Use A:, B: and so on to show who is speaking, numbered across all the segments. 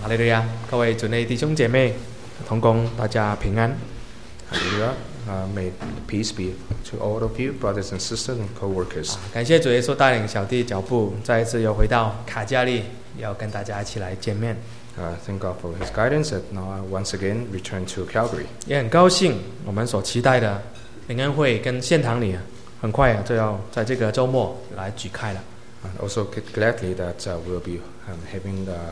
A: 哈利路亚！各位主内弟兄姐妹、同工，大家平安。
B: Hallelujah. May peace be to all of you, brothers and sisters and co-workers.
A: 感谢主耶稣带领小弟脚步，再一次又回到卡加利，要跟大家一起来见面。
B: Thank God for His guidance that now I once again return to Calgary.
A: 也很高兴，我们所期待的灵恩会跟献堂礼，很快就要在这个周末来举开了。
B: And also gladly that we'll be having the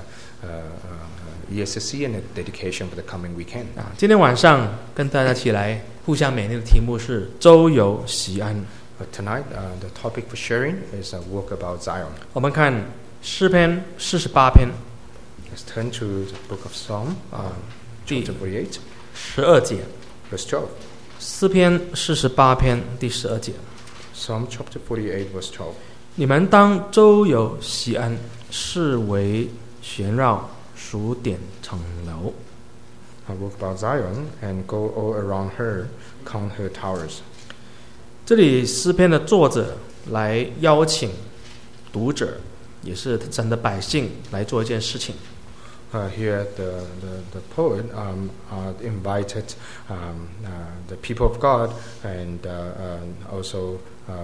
B: ESC and dedication for the coming weekend.
A: 今天晚上跟大家一起来互相勉励的题目是周游锡安。
B: Tonight, the topic for sharing is Walk About Zion.
A: 我们看诗篇48篇。
B: Let's turn to the book of Psalm, chapter 48,
A: 12节。
B: verse 12.
A: 诗篇48篇第12节。
B: Psalm chapter 48, verse 12.
A: 你们当周游锡安，视为旋绕，数点城楼。
B: Walk about Zion and go all around her, count her towers.
A: 这里诗篇的作者来邀请读者，也是神的百姓来做一件事情。
B: Here the poet invited the people of God and also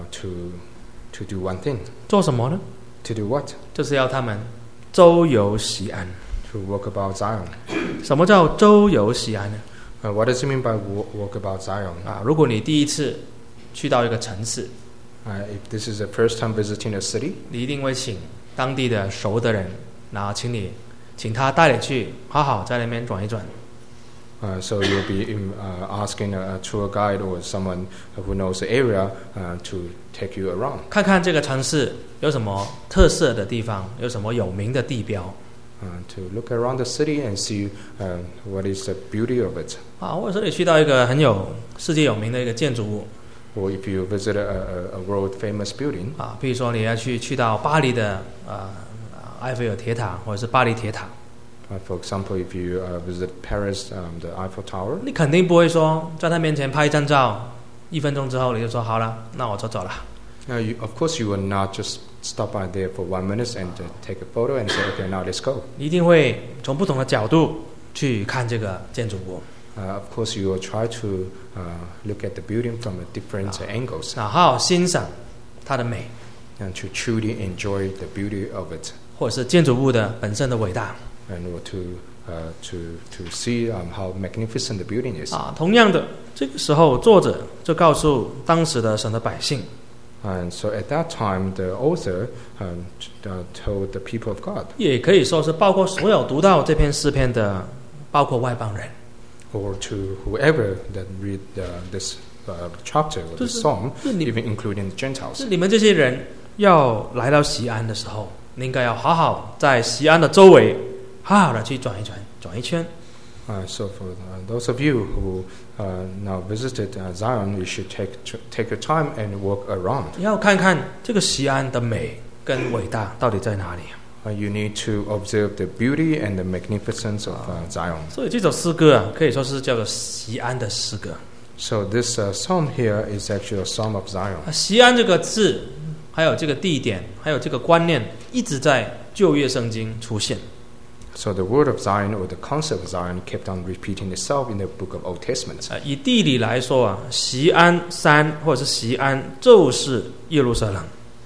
B: to do one thing.
A: 做什么呢？
B: To do what?
A: 就是要他们周游锡安。
B: To walk about Zion.
A: 什么叫周游锡安呢？
B: What does it mean by walk about Zion?
A: 如果你第一次去到一个城市，
B: If this is the first time visiting a city,
A: 你一定会请当地的熟的人，然后请他带你去，好好在那边转一转。
B: So you'll be asking a tour guide or someone who knows the area to take you around.
A: 看看这个城市有什么特色的地方，有什么有名的地标。
B: To look around the city and see what is the beauty of it.
A: 或者说你去到一个很有世界有名的一个建筑物。
B: Or if you visit a world famous building.
A: 比如说你要去到巴黎的埃菲尔铁塔，或者是巴黎铁塔。
B: For example, if you visit Paris, the Eiffel Tower.
A: 你肯定不会说在他面前拍一张照，1分钟之后你就说好了，那我走了。
B: Of course, you will not just stop by there for 1 minute and take a photo and say, "Okay, now let's go."
A: 你一定会从不同的角度去看这个建筑物。
B: Of course, you will try to look at the building from different angles.
A: 好好欣赏它的美
B: and to truly enjoy the beauty of it.
A: 或者是建筑物的本身的伟大。
B: And to see how magnificent the building is.
A: 同样的，这个时候作者就告诉当时的神的百姓。
B: And so at that time, the author told the people of God.
A: 也可以说是包括所有读到这篇诗篇的，包括外邦人。
B: Or to whoever that read this chapter or this psalm, even including the Gentiles.
A: 你们这些人要来到锡安的时候，你应该要好好在锡安的周围，好好的去转一圈。
B: So for those of you who now visited Zion, you should take your time and walk around.
A: 要看看这个锡安的美跟伟大到底在哪里。
B: You need to observe the beauty and the magnificence of Zion.
A: 所以这首诗歌可以说是叫做锡安的诗歌。
B: So this psalm here is actually a psalm of Zion.
A: 锡安这个字，还有这个地点，还有这个观念，一直在旧约圣经出现。
B: So the word of Zion or the concept of Zion kept on repeating itself in the book of Old Testament.
A: 以地理来说锡安山或者是锡安就是耶路撒冷。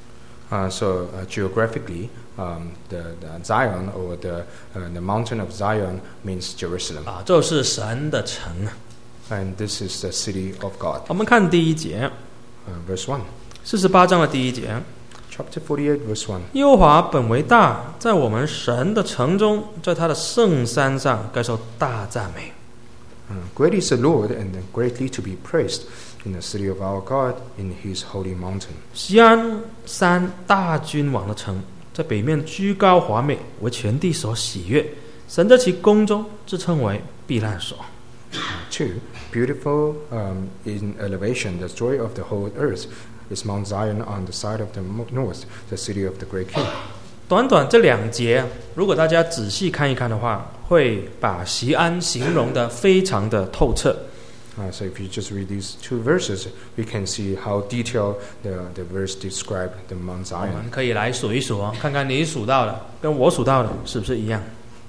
B: So geographically, the Zion or the mountain of Zion means Jerusalem.
A: 就是神的城。
B: And this is the city of God.
A: 我们看第1节
B: ，verse 1.
A: 48章的第1节。
B: Chapter 48, verse 1.
A: 耶和华本为大，在我们神的城中，在他的圣山上，该受大赞美。
B: Great is the Lord, and greatly to be praised in the city of our God, in His holy mountain.
A: 锡安山大君王的城，在北面居高华美，为全地所喜悦。神在其宫中自称为避难所。
B: 2. Beautiful in elevation, the joy of the whole earth is Mount Zion on the side of the north, the city of the great king.
A: 短短这2节，如果大家仔细看一看的话，会把锡安形容得非常的透彻。
B: So if you just read these 2 verses, we can see how detailed the verse describe the Mount
A: 我
B: Zion.
A: 们可以来数一数看看你数到的跟我数到的是不是一样。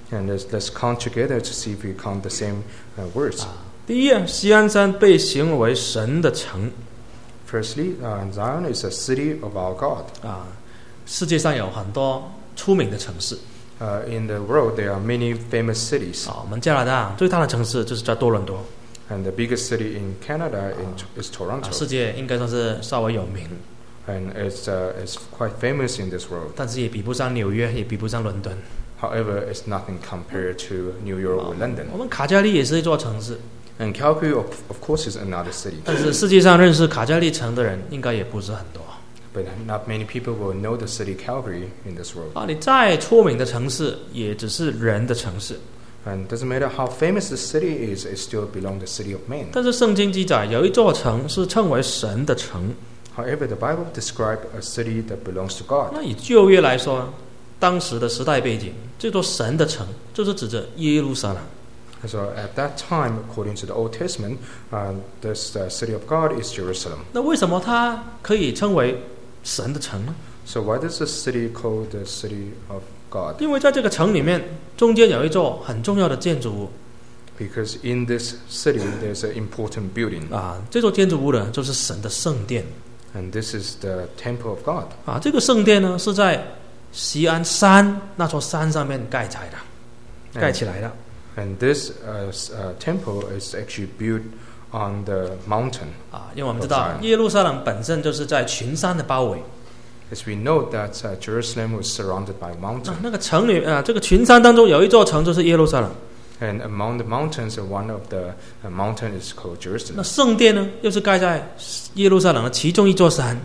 B: And let's count together to see if we count the same words.
A: 第一，锡安山被形容为神的城。
B: Firstly, Zion is a city of our God.
A: 世界上有很多出名的城市。
B: In the world, there are many famous cities.
A: 我们加拿大最大的城市就是在多伦多。
B: And the biggest city in Canada is Toronto.
A: 世界应该算是稍微有名。
B: And it's quite famous in this world.
A: 但是也比不上纽约，也比不上伦敦。
B: However, it's nothing compared to New York or London.
A: 我们卡加利也是一座城市。
B: And Calgary, of course, is another city.
A: 但是世界上认识卡加利城的人应该也不是很多。
B: But not many people will know the city Calgary in this world.
A: 你再出名的城市，也只是人的城市。
B: And doesn't matter how famous the city is, it still belongs to the city of man.
A: 但是圣经记载，有一座城是称为神的城。
B: However, the Bible describes a city that belongs to God.
A: 那以旧约来说，当时的时代背景，这座神的城就是指着耶路撒冷。
B: So at that time, according to the Old Testament, this city of God is Jerusalem.
A: 那为什么它可以称为神的城呢？
B: So why does the city called the city of God?
A: 因为在这个城里面，中间有一座很重要的建筑物。
B: Because in this city, there's an important building.
A: 这座建筑物呢，就是神的圣殿。
B: And this is the temple of God.
A: 这个圣殿呢，是在锡安山那座山上面盖起来的。
B: And this temple is actually built on the mountain.
A: 因为我们知道耶路撒冷本身就是在群山的包围。
B: As we know that Jerusalem was surrounded by mountains.
A: 那个城里这个群山当中有一座城就是耶路撒冷。
B: And among the mountains, one of the mountain is called Jerusalem.
A: 那圣殿呢，又是盖在耶路撒冷的其中一座山。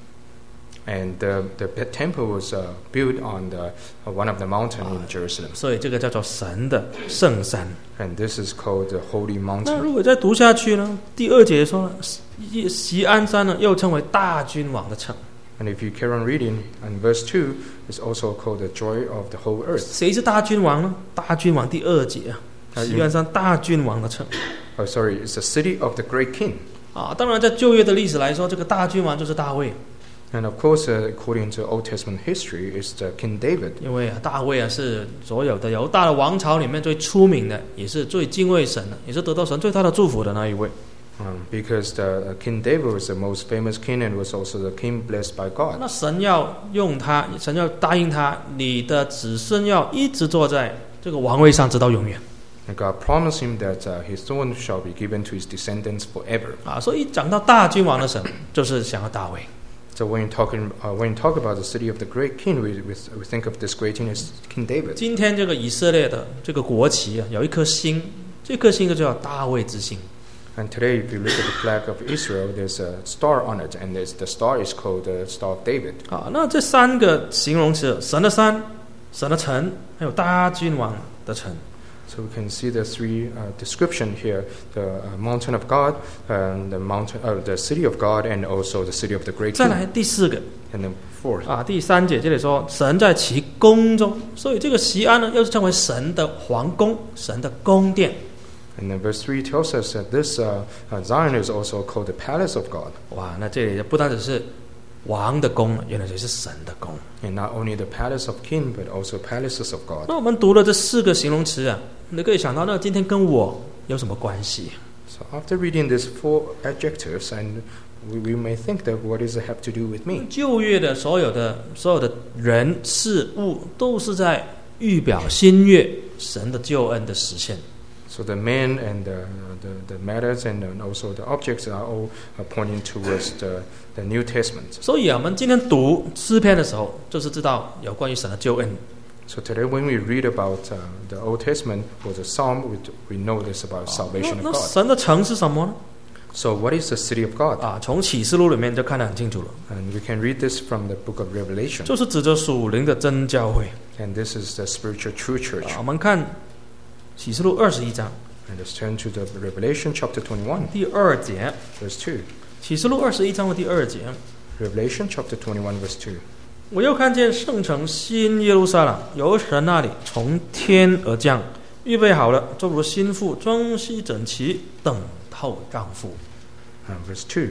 B: And the temple was built on one of the mountain in Jerusalem.
A: 所以这个叫做神的圣山。
B: And this is called the Holy
A: 那
B: Mountain.
A: 如果再读下去呢，第2节说了，锡安山呢又称为大君王的城。
B: And if you carry on reading, and verse 2 is also called the joy of the whole earth.
A: 谁是大君王呢？大君王第2节锡安山大君王的城。
B: Oh, sorry, it's the city of the great king.
A: 当然在旧约的历史来说，这个大君王就是大卫。
B: And of course, according to Old Testament history, is the King David.
A: 因为大卫是所有的犹大的王朝里面最出名的，也是最敬畏神的，也是得到神最大的祝福的那一位。
B: Because the King David was the most famous king and was also the king blessed by God.
A: 那神要用他，神要答应他，你的子孙要一直坐在这个王位上，直到永远。
B: And God promised him that his throne shall be given to his descendants forever.
A: 所以讲到大君王的神，就是想要大卫。
B: So when you talk about the city of the great king, we think of this great king as King David.
A: 今天这个以色列的这个国旗有一颗星，这颗星就叫大卫之星。
B: And today, if you look at the flag of Israel, there's a star on it, and the star is called the Star of David.
A: 那这3个形容词：神的山、神的城，还有大君王的城。
B: So we can see the 3 description here: the mountain of God, and the city of God, and also the city of the great king.
A: 再来第4个
B: And then 4th.
A: 第3节这里说神在其宫中，所以这个锡安呢，又是称为神的皇宫、神的宫殿。
B: And then verse 3 tells us that this Zion is also called the palace of God.
A: 那这里不单只是王的宫，原来就是神的宫。
B: And not only the palace of king, but also palaces of God.
A: 那我们读了这4个形容词你可以想到，那今天跟我有什么关系？
B: So after reading these 4 adjectives, and we may think that what does it have to do with me?
A: 旧约的所有的人事物，都是在预表新约神的救恩的实现。
B: So the men and the matters and also the objects are all pointing towards the New Testament.
A: 所以我们今天读诗篇的时候，就是知道有关于神的救恩。
B: So today, when we read about the Old Testament or the Psalm, we know this about salvation of
A: 那
B: God.
A: 神的城是什么呢？
B: So what is the city of God?
A: 从启示录里面就看得很清楚了，
B: And we can read this from the book of Revelation.
A: 就是指着属灵的真教会。
B: And this is the spiritual true church.
A: 我们看启示录21章
B: And let's turn to the Revelation chapter 21,
A: 第2节。
B: verse 2.
A: 启示录21章的第2节，
B: Revelation chapter 21, verse 2.
A: 我又看见圣城新耶路撒冷由神那里从天而降，预备好了，就如新妇装饰整齐，等候丈夫。
B: Verse 2.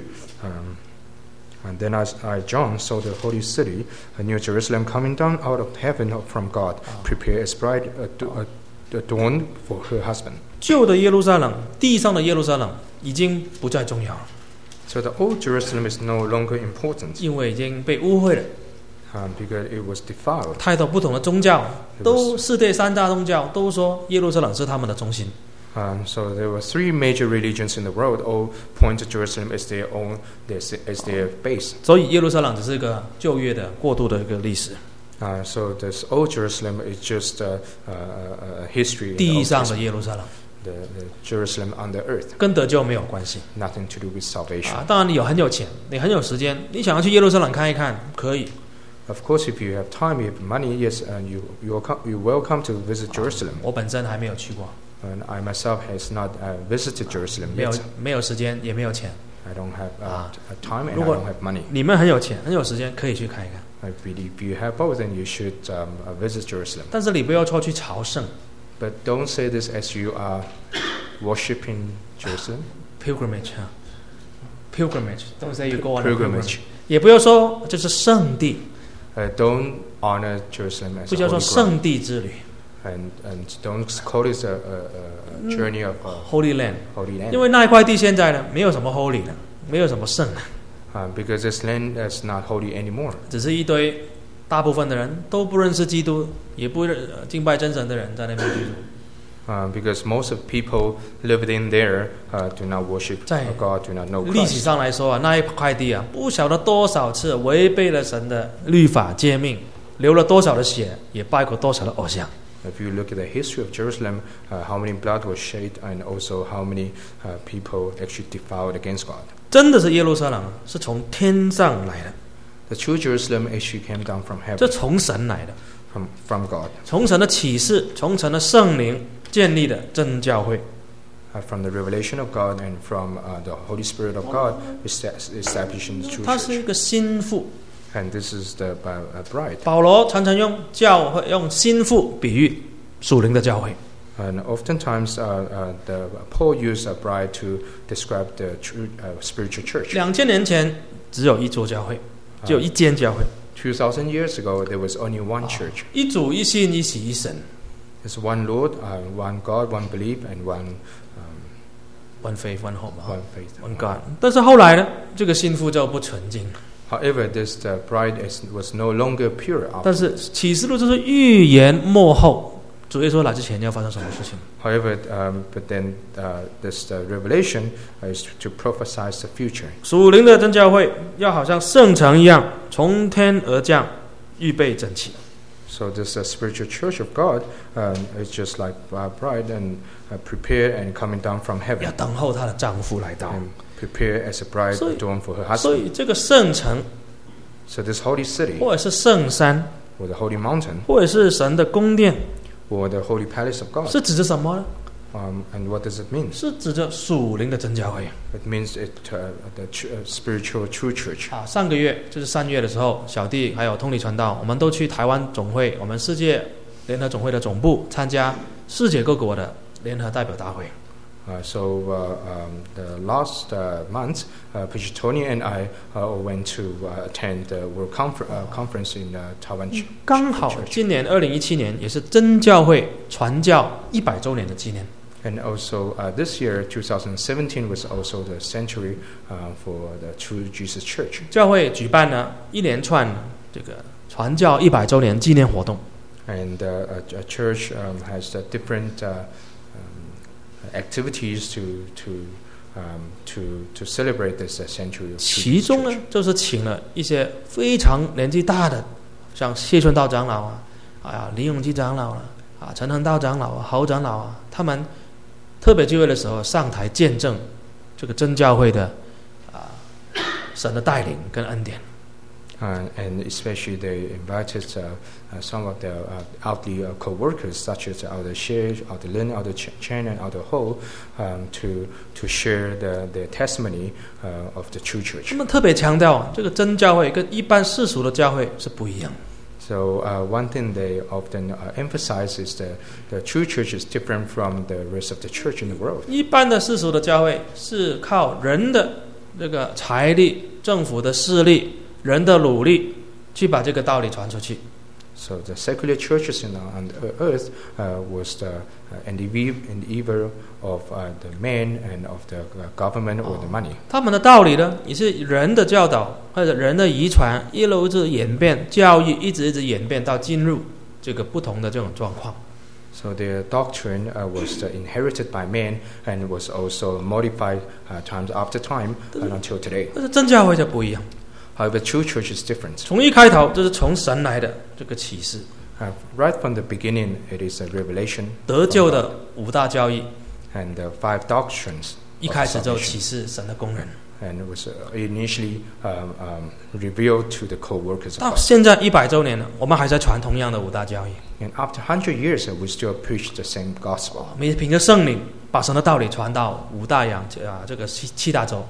B: And then I, John, saw the holy city, a new Jerusalem, coming down out of heaven from God, prepared as bride adorned for her husband.
A: 旧的耶路撒冷，地上的耶路撒冷已经不再重要了，
B: So the old Jerusalem is no longer important
A: 因为已经被污秽了。
B: because it was defiled.
A: 太多不同的宗教，都世界三大宗教都说耶路撒冷是他们的中心。
B: So there were three major religions in the world, all point to Jerusalem as as their base.
A: 所以耶路撒冷只是一个旧约的过渡的一个历史，
B: So this old Jerusalem is just a history. in the
A: 地
B: Old
A: 上的
B: Testament.
A: 耶路撒冷
B: The Jerusalem on the earth,
A: 跟得救没有关系
B: nothing to do with salvation.
A: 当然你很有钱，你很有时间，你想要去耶路撒冷看一看，可以。
B: Of course, if you have time, you have money, yes, and you're welcome to visit Jerusalem.
A: 我本身还没有去过，
B: And I myself has not visited Jerusalem
A: 没有
B: yet.
A: 时间，也没有钱。
B: I don't have time and I
A: 如果
B: don't have money.
A: 你们很有钱，很有时间，可以去看一看。
B: If you have both, then you should visit Jerusalem.
A: 但是你不要说去朝圣
B: But don't say this as you are worshipping Jerusalem.
A: （pilgrimage） 啊 ，pilgrimage。Don't say you go on a
B: Pilgrimage.
A: 也不要说这是圣地，
B: Don't honor Jerusalem as
A: 不
B: a
A: 叫做
B: holy ground.
A: 圣地之旅
B: And don't call this a journey of
A: （Holy Land），
B: Holy
A: 因
B: Land.
A: 为那一块地现在呢，没有什么 holy 了，没有什么圣了，
B: Because this land is not holy anymore.
A: 只是一堆大部分的人都不认识基督，也不敬拜真神的人在那边居住。
B: Because most of people lived in there do not worship
A: 在
B: God, do not know
A: 历史
B: Christ.
A: 上来说啊，那一块地啊，不晓得多少次违背了神的律法诫命，流了多少的血，也拜过多少的偶像。
B: If you look at the history of Jerusalem, how many blood was shed, and also how many people actually defiled against God.
A: 真的是耶路撒冷啊，是从天上来的，
B: The true Jerusalem actually came down from
A: 这
B: heaven,
A: 从神来的，
B: from God,
A: 从神的启示，从神的圣灵建立的真教会。
B: from the revelation of God and from the Holy Spirit of God, establishing the true
A: 它是
B: church.
A: 一个心腹。
B: And this is the bride.
A: 保罗常常用教会用心腹比喻属灵的教会。
B: And oftentimes, Paul used a bride to describe the true spiritual church.
A: 2000年前只有一座教会，只有一间教会，
B: 2,000 years ago, there was only one church.
A: 一主一信一洗一神
B: There's one Lord, one God, one belief, and one
A: ，one faith one hope 啊
B: one faith.
A: one God。但是后来呢，这个心腹就不纯净。
B: However, this bride was no longer pure.
A: 但是启示录就是预言末后，主耶稣来之前要发生什么事情。
B: However, but then this revelation is to prophesy the future.
A: 属灵的真教会要好像圣城一样，从天而降，预备整齐。
B: So this spiritual church of God is just like a bride and prepared and coming down from
A: 要
B: heaven
A: 等候她的丈夫来到。
B: and prepare as a bride
A: 所以-
B: adorned for her
A: 所
B: husband.
A: 以这个圣城，
B: So this holy city
A: 或者是圣山，
B: or the holy mountain
A: 或者是神的宫殿，
B: or the holy palace of God.
A: 是指着什么呢？
B: And what does it mean?
A: 是指着属灵的真教会。
B: It means the spiritual true church.
A: 上个月就是3月的时候，小弟还有通理传道，我们都去台湾总会，我们世界联合总会的总部参加世界各国的联合代表大会。
B: The last month, Preacher Tony and I went to attend the World Conference in Taiwan.
A: 刚好今年2017年也是真教会传教100周年的纪念。
B: And also this year, 2017, was also the century for the True Jesus Church.
A: 教会举办了一连串这个传教100周年纪念活动。
B: And a church has different activities to celebrate this century of
A: 其
B: Jesus
A: 中呢
B: Church.
A: 就是请了一些非常年纪大的，像谢顺道长老林永基长老陈恒道长老侯长老他们特别聚会的时候上台见证这个真教会的神的带领跟恩典。
B: And especially they invited some of their elderly co-workers, such as Elder Shea, Elder Lin, Elder Chen, and Elder Ho, to share their testimony of the true church.
A: 他们特别强调这个真教会跟一般世俗的教会是不一样的。
B: So one thing they often emphasize is the true church is different from the rest of the church in the world.
A: 一般的世俗的教会是靠人的这个财力、政府的势力、人的努力去把这个道理传出去。
B: So the secular churches on the earth was the endeavor of the man and of the government or the money.
A: 他们的道理呢，也是人的教导或者人的遗传，一路一演变，教育一直演变到进入这个不同的这种状况。
B: So their doctrine was inherited by man and was also modified times after time until today.
A: 但是真教会就不一样。
B: However, true church is different.
A: 从一开头就是从神来的这个启示。
B: Right from the beginning, it is a revelation.
A: 得救的五大教义。
B: And the 5 doctrines.
A: 一开始就启示神的工人。
B: And it was initially revealed to the co-workers.
A: 到现在100周年了，我们还在传同样的五大教义。
B: And after 100 years, we still preach the same gospel.
A: 我们凭着圣灵把神的道理传到五大洋这个七大洲。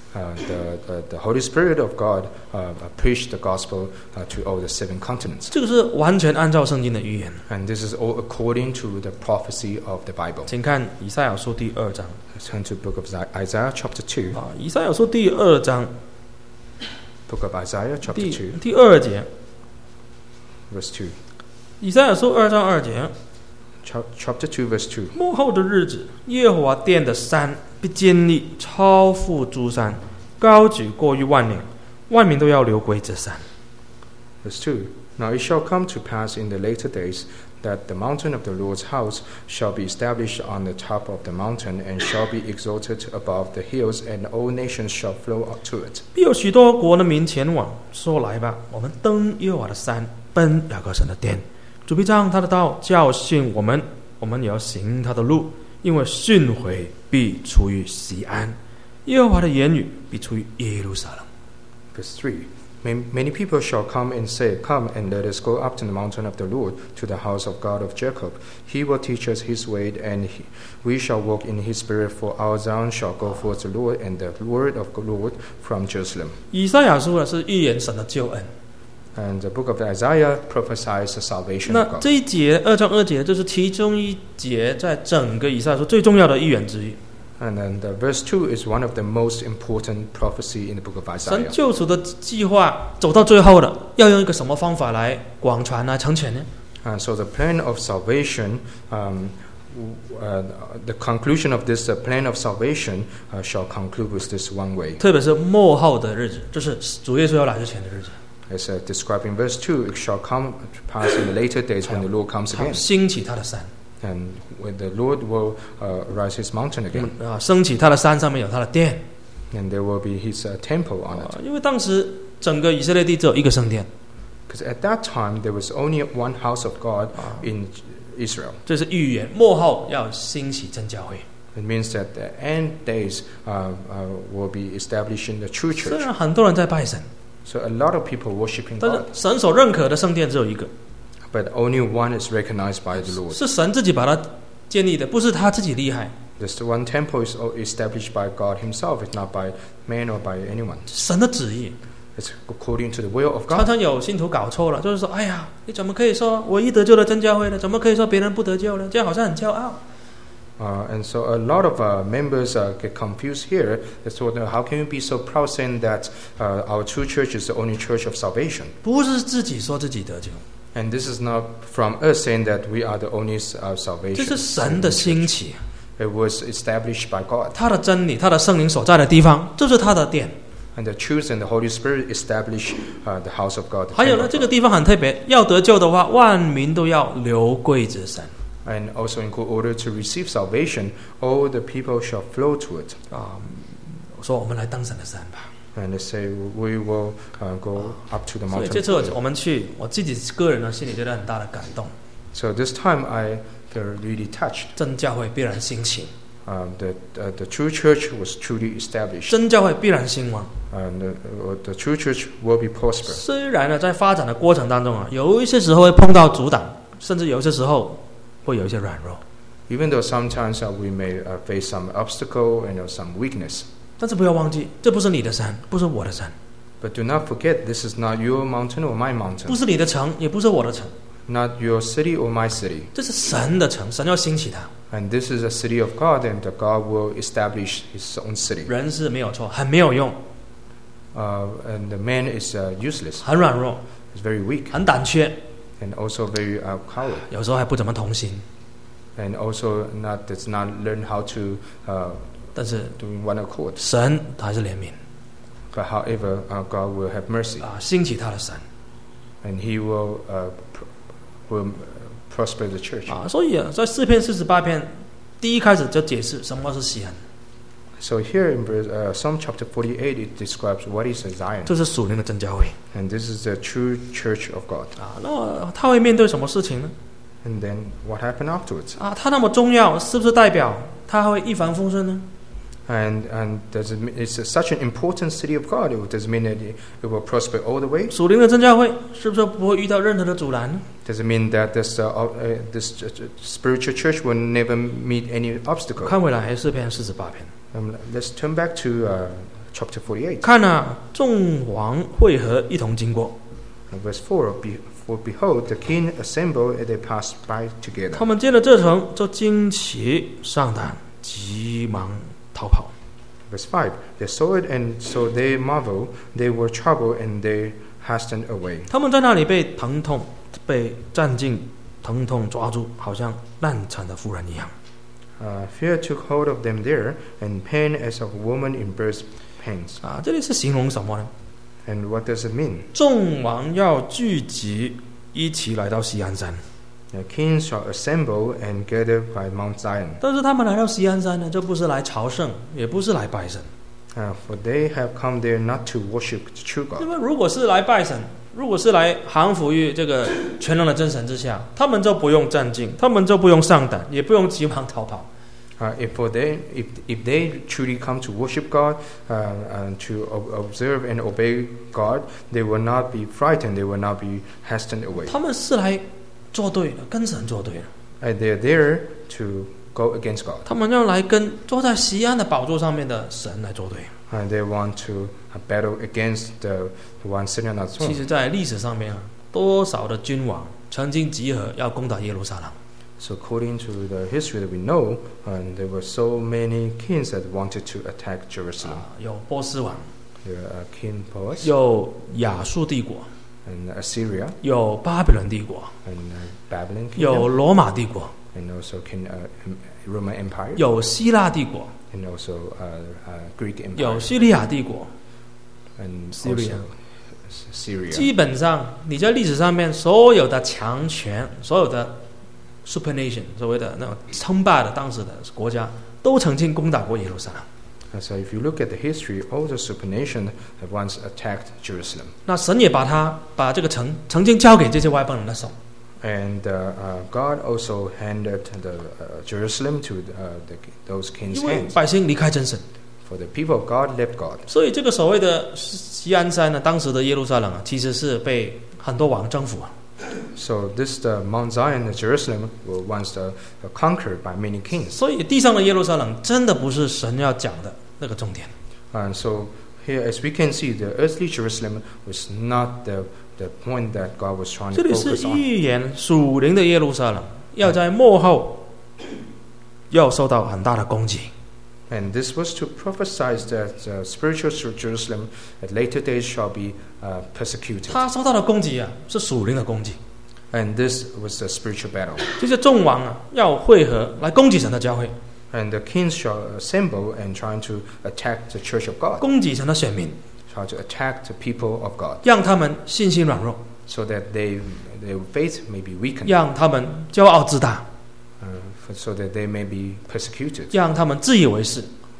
B: The Holy Spirit of God preached the gospel to all the 7 continents.
A: 这个是完全按照圣经的预言。
B: And this is all according to the prophecy of the Bible.
A: 请看以赛亚书第2章。
B: Let's turn to the book of Isaiah chapter 2.
A: 以赛亚书第2章。
B: Book of Isaiah chapter 2.
A: 第2节。
B: Verse 2.
A: 以赛亚书2章2节。
B: Chapter 2 verse 2.
A: 末后的日子，耶和华殿的山必建立，超覆诸山，高举过于万岭，万民都要流归这山。
B: Verse 2. Now it shall come to pass in the later days that the mountain of the Lord's house shall be established on the top of the mountain and shall be exalted above the hills, and all nations shall flow up to it.
A: 必有许多国的民前往，说来吧，我们登耶和华的山，奔雅各神的殿。主必将他的道教训我们，我们也要行他的路，因为训诲必出于西安，耶和华的言语必出于耶路撒冷。
B: Verse 3. Many people shall come and say, Come and let us go up to the mountain of the Lord, to the house of God of Jacob. He will teach us his way, and we shall walk in his spirit, for our Zion shall go forth the Lord, and the word of the Lord from Jerusalem.
A: 以赛亚书是预言神的救恩。
B: And the book of Isaiah prophesies the salvation of
A: 那
B: God.
A: 这一节2章2节，这是其中一节，在整个以赛亚书最重要的预言之一。
B: And then the verse 2 is one of the most important prophecy in the book of
A: 神
B: Isaiah.
A: 救赎的计划走到最后了，要用一个什么方法来广传呢？成全呢？
B: And so the plan of salvation, the conclusion of this plan of salvation shall conclude with this one way.
A: 特别是末后的日子，就是主耶稣要来之前的日子。
B: As described in verse 2, it shall come to pass in the later days when the Lord comes
A: 好，
B: again.
A: 兴起他的山。
B: And when the Lord will rise his mountain again.
A: 升起他的山上面有他的殿。
B: And there will be his temple on it.
A: 因为当时整个以色列地只有一个圣殿。
B: Because at that time, there was only one house of God in Israel.
A: 这是预言，末后要兴起真教会。
B: It means that the end days will be established in the true
A: 虽
B: church.
A: 然很多人在拜神，
B: So a lot of people worshiping
A: 但是
B: God,
A: 神所认可的圣殿只有一个，
B: but only one is recognized by the Lord.
A: 是神自己把它建立的，不是他自己厉害，
B: This one temple is established by God himself. It's not by man or by anyone.
A: 神的旨意。
B: It's according to the will of
A: 常
B: God.
A: 常有信徒搞错了，就是说，哎呀，你怎么可以说我一得救了真教会呢？怎么可以说别人不得救呢？这样好像很骄傲。
B: And so a lot of members get confused here. So how can you be so proud saying that our true church is the only church of salvation?
A: 不是自己说自己得救，
B: And this is not from us saying that we are the only
A: 这
B: salvation.
A: 是神的兴起，
B: It was established by God.
A: 他的真理，他的圣灵所在的地方，就是他的殿。
B: And the truth and the Holy Spirit establish the house of God. the
A: 还有
B: temple
A: 呢，
B: of
A: 这个
B: God.
A: 地方很特别，要得救的话，万民都要流归之神。
B: And also in order to receive salvation, all the people shall flow to it.
A: 说我们来登神的山吧。
B: And they say we will go up to the
A: 所以
B: mountain.
A: 这次我们去，我自己个人呢心里觉得很大的感动。
B: So this time I feel really touched.
A: 真教会必然兴起，
B: The true church was truly established.
A: 真教会必然兴旺。
B: And the true church will be prosperous.
A: 虽然呢，在发展的过程当中啊，有一些时候会碰到阻挡，甚至有些时候会有一些软弱。
B: Even though sometimes we may face some obstacle and some weakness.
A: 但是不要忘记，这不是你的山，不是我的山，
B: But do not forget, this is not your mountain or my
A: 不
B: mountain.
A: 是你的城，也不是我的城，
B: Not your city or my city.
A: 这是神的城，神要兴起它。
B: And this is a city of God, and God will establish his own city.
A: 人是没有错，很没有用，
B: And the man is useless.
A: 很软弱，
B: He's very weak.
A: 很胆怯，
B: and also very coward,
A: 有时候还不怎么同心，
B: and also does not learn how to
A: 但是
B: doing one accord.
A: 神还是怜悯
B: But however, God will have mercy,
A: 兴起他的神
B: and He will prosper the church.
A: 所以在诗篇48篇第一开始就解释什么是锡安，
B: So here in Psalm chapter 48, it describes what is a Zion,
A: 这是属灵的真教会
B: and this is the true church of God.
A: 那他会面对什么事情呢？
B: And then what happened afterwards?
A: 他那么重要，是不是代表他会一帆风顺呢？
B: And it's such an important city of God. It does mean that it will prosper all the way.
A: 属灵的真教会是不是不会遇到任何的阻拦呢？
B: Does it mean that this spiritual church will never meet any obstacle?
A: 看回来诗篇48篇，
B: Let's turn back to chapter 48.
A: 看众王会合，一同经过，
B: Verse 4, For behold, the king assembled, and they passed by together.
A: 他们见了这城，就惊奇上胆，急忙逃跑。
B: Verse 5, They saw it, and so they marveled, they were troubled, and they hastened away.
A: 他们在那里被战境疼痛抓住，好像难产的妇人一样。
B: Fear took hold of them there, and pain as of a woman in birth pains.
A: 这里是形容什么呢？
B: And what does it mean?
A: 众王要聚集，一起来到锡安山。
B: The kings shall assemble and gather by Mount Zion.
A: 但是他们来到锡安山呢，就不是来朝圣，也不是来拜神。
B: For they have come there not to worship the true
A: 因
B: God.
A: 为如果是来拜神，如果是来降服于这个全能的真神之下，他们就不用战境，他们就不用上胆，也不用急忙逃跑。
B: If they truly come to worship God and to observe and obey God, they will not be frightened. They will not be hastened away.
A: 他们是来作对的，跟神作对的。
B: They are there to go against God.
A: 他们要来跟坐在锡安的宝座上面的神来作对。
B: They want to battle against the one sitting on the
A: 其实，
B: throne.
A: 在历史上面多少的君王曾经集合要攻打耶路撒冷。
B: So according to the history that we know, there were so many kings that wanted to attack Jerusalem.
A: 有波斯王，
B: There are King Boaz
A: 有亚述帝国，
B: and Assyria
A: 有巴比伦帝国，
B: and Babylon
A: 有
B: kingdom
A: 罗马帝国，
B: and also Roman Empire
A: 有希腊帝国，
B: and also Greek
A: 有
B: Empire
A: 叙利亚帝国。
B: and
A: Syria.
B: also Syria.
A: 基本上，你在历史上面所有的强权，所有的 supernation 所谓的那种称霸的当时的国家，都曾经攻打过耶路撒冷。
B: And so if you look at the history, all the supernation have once attacked Jerusalem.
A: 那神也把这个城曾经交给这些外邦人的手。
B: And God also handed the Jerusalem to those kings'
A: 因为
B: hands.
A: 百姓离开真神，
B: For the people of God left God.
A: 所以这个所谓的锡安山呢，当时的耶路撒冷其实是被很多王征服啊。
B: So this Mount Zion, Jerusalem, were once conquered by many kings.
A: 所以地上的耶路撒冷真的不是神要讲的那个重点。
B: And so here, as we can see, the earthly Jerusalem was not the point that God was trying
A: 这
B: to
A: 里是
B: focus on.
A: 预言属灵的耶路撒冷要在末后要受到很大的攻击。
B: And this was to prophesy that spiritual Jerusalem at later days shall be persecuted.
A: 他受到的攻击是属灵的攻击。
B: And this was a spiritual battle.
A: 这些众王要会合来攻击神的教会，
B: And the kings shall assemble and trying to attack the church of God,
A: 攻击神的选民，
B: try to attack the people of God,
A: 让他们信心软弱，
B: so that their faith may be weakened,
A: 让他们骄傲自大，
B: so that they may be persecuted,
A: 让他们自以为是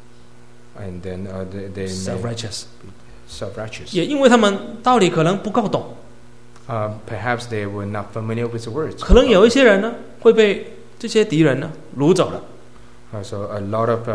B: and then they may
A: self-righteous，
B: self-righteous.
A: 也因为他们道理可能不够懂，
B: Perhaps they were not familiar with the words.
A: 可能有一些人呢会被这些敌人呢掳走了。
B: So a lot of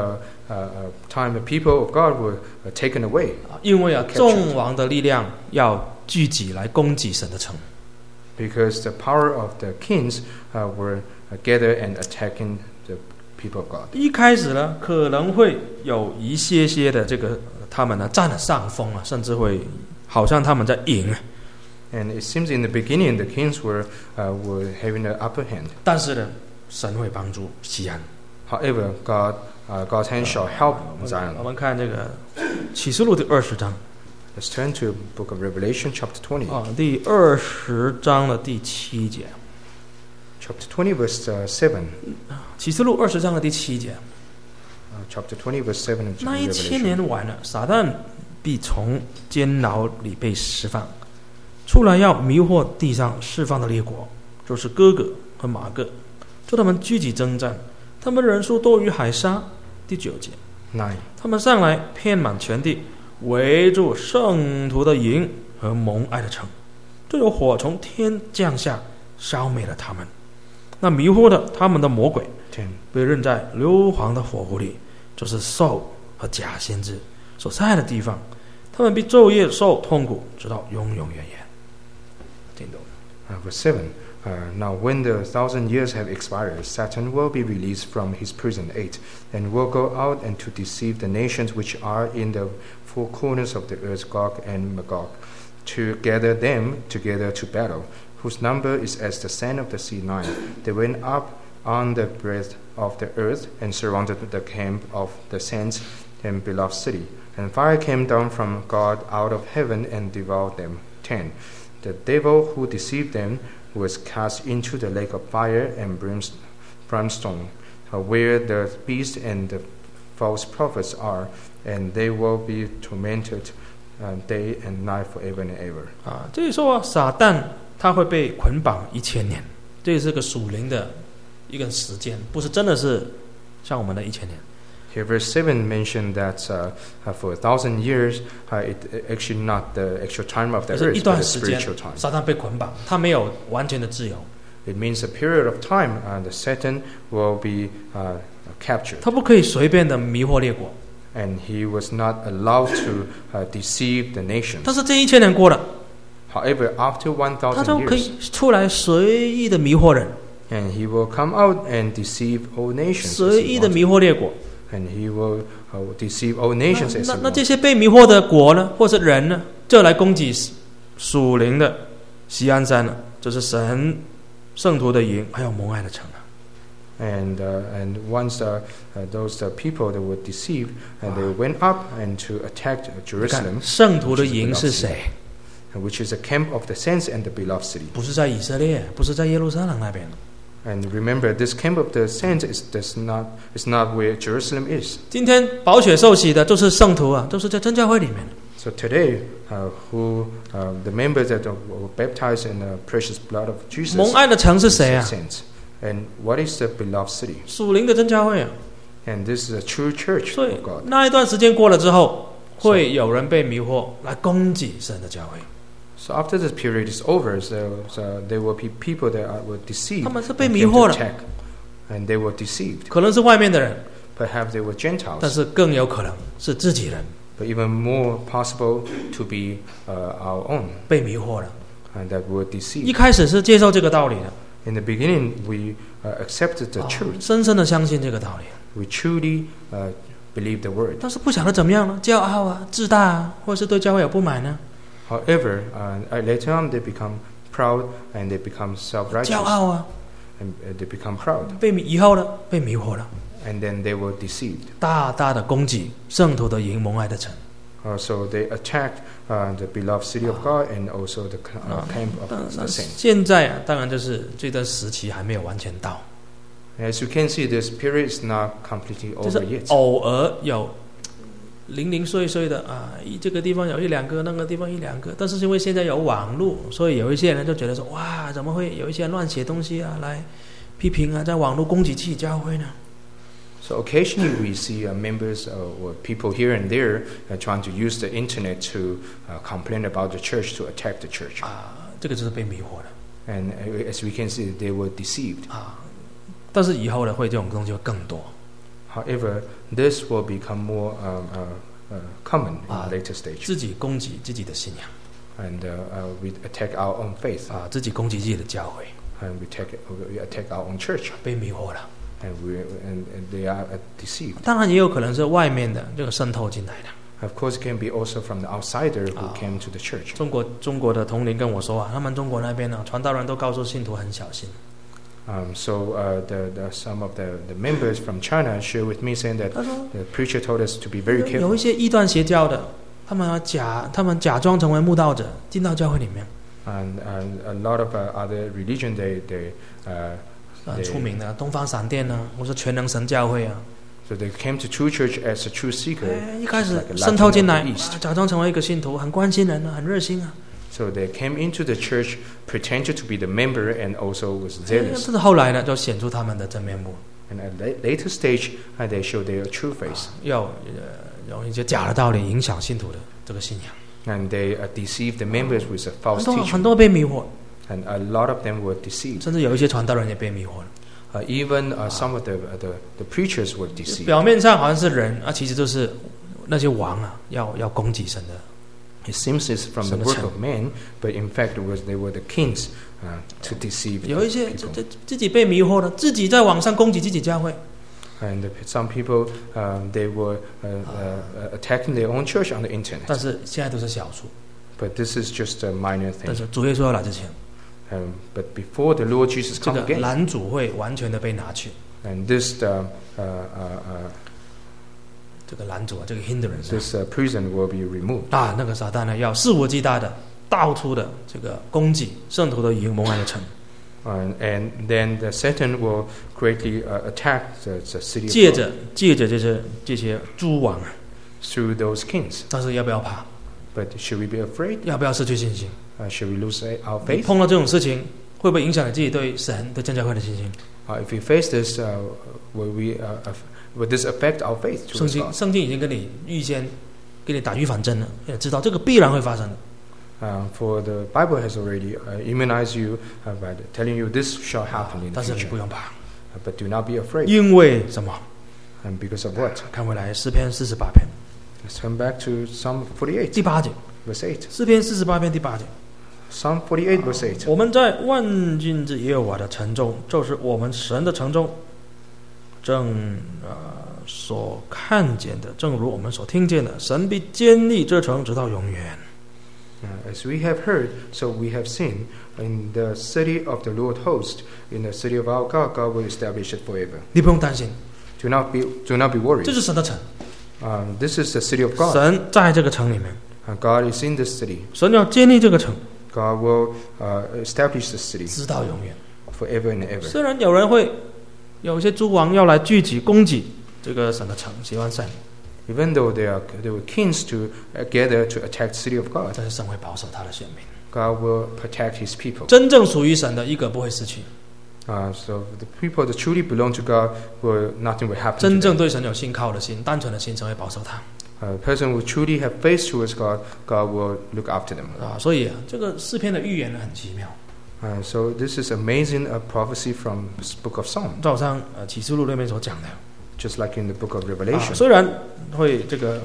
B: time the people of God were taken away,
A: 因为众王的力量要聚集来攻击神的城。
B: because the power of the kings were gathered and attacking the people of God.
A: 一开始呢，可能会有一些的这个他们呢占了上风啊，甚至会好像他们在赢。
B: And it seems in the beginning the kings were having the upper hand.
A: 但是呢，神会帮助西安。
B: However, God's hand shall help Zion.
A: 我们看这个启示录第20章，
B: Let's turn to Book of Revelation, chapter 20.
A: 第20章的第7节。
B: Chapter 20, verse 7.
A: 启示录20章的第7节。
B: Chapter 20, verse 7 of
A: 那1000
B: Revelation.
A: 年完了，撒旦必从监牢里被释放，出来要迷惑地上释放的列国，就是哥哥和马各，叫他们聚集征战，他们人数多于海沙。第9节。
B: 9.
A: 他们上来遍满全地，围住圣徒的营和蒙爱的城，就有火从天降下，烧灭了他们。那迷惑的他们的魔鬼
B: 10.
A: 被扔在硫磺的火湖里，就是兽和假先知所在的地方，他们必昼夜受痛苦，直到永永远远。听懂？
B: Verse 7. Now when the 1,000 years have expired, Satan will be released from his prison 8, and will go out and to deceive the nations which are in the four corners of the earth, Gog and Magog, to gather them together to battle, whose number is as the sand of the sea. 9. They went up on the breadth of the earth and surrounded the camp of the saints and beloved city. And fire came down from God out of heaven and devoured them. 10. The devil who deceived them was cast into the lake of fire and brimstone, where the beast and the false prophets are, and they will be tormented day and night forever and ever.
A: 这里说撒旦他会被捆绑1000年，这是个属灵的一个时间，不是真的是像我们的1000年。
B: Here, verse 7 mentioned that for 1,000 years, it actually not the actual time of the
A: 是
B: earth,
A: 一
B: but
A: 段
B: the
A: 时间
B: spiritual time.
A: 撒旦被捆绑，他没有完全的自由，
B: It means a period of time the Satan will be captured,
A: 他不可以随便的迷惑列国。
B: and he was not allowed to deceive the nations.
A: 但是这1000年过了，
B: However, after
A: 他就
B: 1,000
A: 可
B: years,
A: 以出来随意的迷惑人，
B: and he will come out and deceive all nations, as
A: 随
B: he
A: 意的
B: wants.
A: 迷惑列国。
B: And he will deceive all nations as he
A: 那
B: wants.
A: 这些被迷惑的国呢，或是人呢，就来攻击属灵的锡安山了，就是神圣徒的营，还有蒙爱的城了。
B: And once those people that were deceived, and they went up and to attack
A: 你看
B: Jerusalem,
A: 圣徒的营是谁？
B: which is the camp of the saints and the beloved city.
A: 不是在以色列，不是在耶路撒冷那边。
B: And remember, this camp of the saints is not where Jerusalem is.
A: 今天宝血受洗的都是圣徒啊，都是在真教会里面。
B: So today, the members that were baptized in the precious blood of Jesus
A: 蒙爱的城是
B: is
A: 谁
B: the
A: 啊？
B: saints. And what is the beloved city?
A: 属灵的真教会啊。
B: And this is a true church
A: 所以
B: of God.
A: 那一段时间过了之后，会有人被迷惑来攻击神的教会。
B: So after this period is over, there will be people that were deceived
A: 他们是
B: and
A: 被迷
B: came
A: 惑
B: to
A: 了，
B: attack, and they were deceived.
A: 可能是外面的人，
B: Perhaps they were
A: 但
B: Gentiles,
A: 是更有可能是自己人
B: but even more possible to be our own,
A: 被迷惑了。
B: and that were
A: 一
B: deceived.
A: 开始是接受这个道理的，
B: In the beginning, we accepted the truth.
A: 深深的相信这个道理，
B: We truly believe the word.
A: 但是不晓得怎么样呢？骄傲啊，自大啊，或是对教会有不满呢？
B: However, later on, they become proud and they become
A: 骄
B: self-righteous,
A: 傲啊，
B: and they become proud,
A: 以后呢被迷惑了，
B: and then they were deceived.
A: 大大的攻击圣徒的营蒙爱的城。
B: So they attacked the beloved city of God and also the camp of
A: 但
B: the saints.
A: 现在啊，当然就是这段时期还没有完全到，
B: As you can see, this period is not completely
A: 就是
B: over yet.
A: 偶尔有零碎的啊，这个地方有1-2个，那个地方1-2个，但是因为现在有网络，所以有一些人就觉得说，哇，怎么会有一些人乱写东西啊，来批评啊，在网络攻击自己教会呢？
B: So occasionally we see members or people here and there trying to use the internet to complain about the church, to attack the church.
A: 这个就是被迷惑了
B: And as we can see, they were deceived.
A: 但是以后呢，会这种东西会更多。
B: However, this will become more common in a later stage.
A: 自己攻击自己的信仰
B: And we attack our own faith.
A: 自己攻击自己的教会，
B: And we attack our own church.
A: 被迷惑了。
B: And they are deceived.
A: 当然也有可能是外面的这个渗透进来的。
B: Of course, it can be also from the outsider who came to the church.
A: 中国的同龄跟我说啊，他们中国那边呢，传道人都告诉信徒很小心。
B: So some of the members from China shared with me saying that the preacher told us to be very
A: 有
B: careful.
A: 一些异端邪教的， 他们假装成为慕道者，进到教会里面。
B: And a lot of other religion, they
A: 很出名的东方闪电啊，或者全能神教会啊。
B: So they came to true church as a true seeker.
A: 一开始渗透进来，假装成为一个信徒，很关心人啊，很热心啊。
B: So they came into the church, pretended to be the member, and also was zealous.
A: 但是后来呢，就显出他们的真面目。
B: And at later stage, they show their true face.
A: 用一些假的道理影响信徒的这个信仰。
B: And they deceive the members with a false teaching.
A: 很多被迷惑。
B: And a lot of them were deceived.
A: 甚至有一些传道人也被迷惑了。
B: Even some of the preachers were deceived.
A: 表面上好像是人啊，其实就是那些王啊，要攻击神的。
B: It seems it's from the work of men, but in fact they were the kings to deceive.
A: 有一些自己被迷惑了，自己在网上攻击自己教会。
B: And some people they were attacking their own church on the internet.
A: 但是现在都是小数。
B: But this is just a minor thing.
A: 但是主耶稣要来之前。
B: But before the Lord Jesus comes again,
A: 这个拦阻会完全的被拿去。
B: And this
A: 这个拦阻啊，这个 hindrance，
B: this prison will be removed.
A: 那个撒旦呢，要肆无忌惮的、到处的这个攻击圣徒的营蒙爱的城。
B: And then the Satan will greatly attack the city.
A: 借着这些诸王啊
B: through those kings.
A: 但是要不要怕？
B: But should we be afraid?
A: 要不要失去信心？
B: Should we lose our faith?
A: 碰到这种事情，会不会影响你自己对神、对真教会的信心？
B: If we face this, will this affect our faith?
A: 圣经已经跟你预先给你打预防针了，也知道这个必然会发生的。
B: For the Bible has already immunized you by telling you this shall happen in the
A: 但是你
B: future.
A: 不用怕，
B: But do not be afraid.
A: 因为什么？
B: And because of what?
A: 看回来诗篇48篇
B: Let's turn back to Psalm 48,
A: 第8节，
B: verse 8.
A: 诗篇48篇第8节。
B: Psalm 48, verse 8.
A: 我们在万军之耶和华的城中，就是我们神的城中，正所看见的，正如我们所听见的，神必坚立这城，直到永远。
B: As we have heard, so we have seen. In the city of the Lord host, in the city of our God, God will establish it forever.
A: 你不用担心，
B: Do not be worried.
A: 这是神的城，
B: This is the city of God.
A: 神在这个城里面，
B: God is in this city.
A: 神要建立这个城，
B: God will establish the city
A: 直到永远。
B: forever and ever.
A: 虽然有人会有一些诸王要来聚集攻击这个神的城，喜欢神，
B: Even though they were kings to gather to attack the city of God,
A: 但是神会保守他的选民。
B: God will protect His people.
A: 真正属于神的一个不会失去，
B: So the people that truly belong to God, nothing will happen.
A: 真
B: to
A: 正
B: them.
A: 对神有信靠的心、单纯的心，神会保守他。
B: A person who truly have faith towards God, God will look after them.
A: 所以这个诗篇的预言呢很奇妙。
B: So this is amazing prophecy from the book of Psalm,
A: 照上启示录那边所讲的，
B: just like in the book of Revelation.
A: 虽然会这个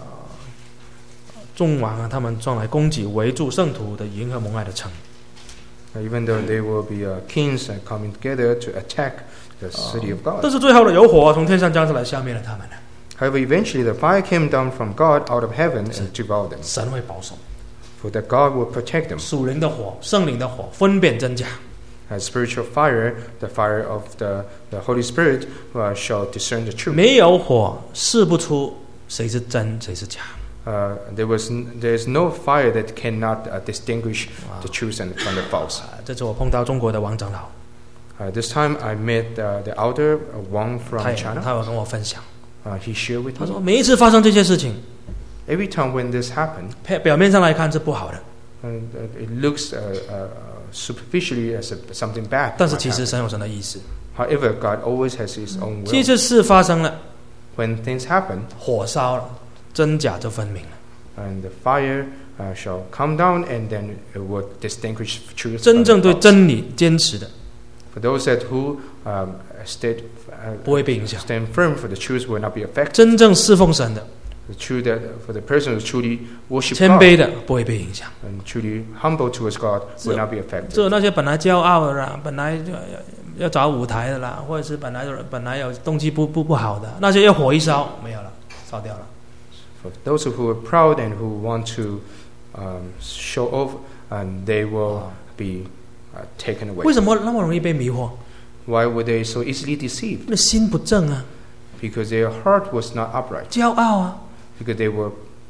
A: 众王啊，他们上来攻击围住圣徒的营和蒙爱的城，
B: Even though they will be kings and coming together to attack the city of
A: 但
B: God.
A: 是最后的有火从天上降下来，消灭了他们。
B: However, eventually the fire came down from God out of heaven and devoured them.
A: 神会保守，
B: For that God will protect them.
A: 属灵的火、圣灵的火分辨真假。
B: As spiritual fire, the fire of the Holy Spirit shall discern the truth.
A: 没有火试不出谁是真谁是假。
B: There is no fire that cannot distinguish the truth from the false.
A: 这次我碰到中国的王长老，
B: This time I met the elder Wang from
A: 他
B: China.
A: 有跟我分享，
B: He shared with
A: 他说
B: me.
A: 每一次发生这些事情，
B: Every time when this happened,
A: 表面上来看是不好的，
B: it looks superficially as something bad.
A: 但是
B: might
A: 其实
B: happen.
A: 神有神的意思。
B: However, God always has His own
A: 这
B: will.
A: 些事发生了，
B: When things happen,
A: 火烧了，真假就分明了。
B: and the fire shall come down, and then it will distinguish truth
A: 真
B: from
A: 正
B: the
A: 对
B: false.
A: 真理坚持的，
B: For those who stand
A: 不会被影响；
B: firm for the truth will not be affected.
A: 真正侍奉神的，
B: The truth that for the person who truly worship
A: 谦
B: God
A: 卑的，不会被影响。
B: and truly humble towards God will not be affected.
A: 只有那些本来骄傲的啦，本来就要找舞台的啦，或者是本来有动机不好的，那些要火一烧没有了，烧掉了。
B: For those who are proud and who want to show off, and they will be taken away.
A: 为什么那么容易被迷惑？
B: Why were they so easily deceived?
A: 那心不正啊，
B: Because their heart was not upright.
A: 骄傲啊，
B: Because they were